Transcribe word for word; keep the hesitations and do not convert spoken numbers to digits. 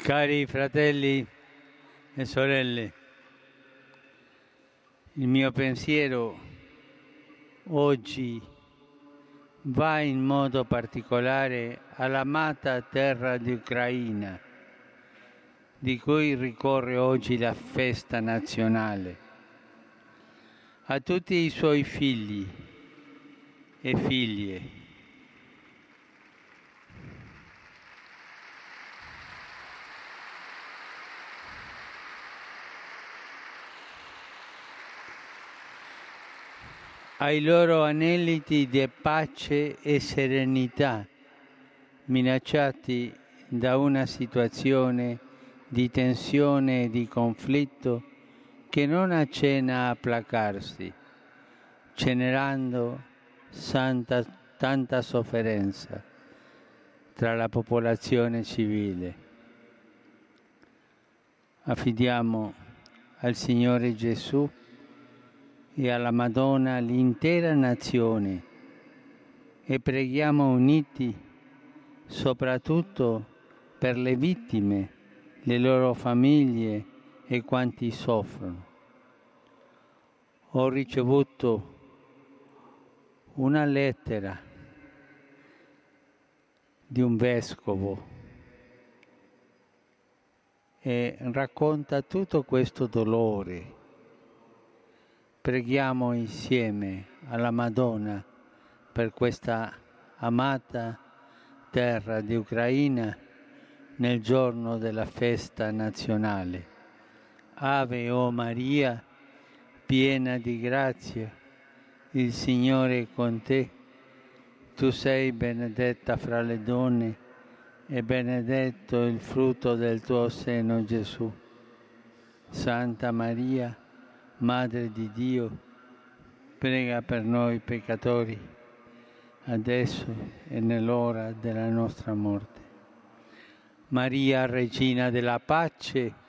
Cari fratelli e sorelle, il mio pensiero oggi va in modo particolare all'amata terra di Ucraina, di cui ricorre oggi la festa nazionale, a tutti i suoi figli e figlie. Ai loro aneliti di pace e serenità, minacciati da una situazione di tensione e di conflitto che non accenna a placarsi, generando santa, tanta sofferenza tra la popolazione civile. Affidiamo al Signore Gesù e alla Madonna l'intera nazione e preghiamo uniti soprattutto per le vittime, le loro famiglie e quanti soffrono. Ho ricevuto una lettera di un vescovo e racconta tutto questo dolore. Preghiamo insieme alla Madonna per questa amata terra di Ucraina nel giorno della festa nazionale. Ave o Maria, piena di grazia, il Signore è con te. Tu sei benedetta fra le donne e benedetto il frutto del tuo seno, Gesù. Santa Maria, Madre di Dio, prega per noi peccatori, adesso e nell'ora della nostra morte. Maria, Regina della Pace,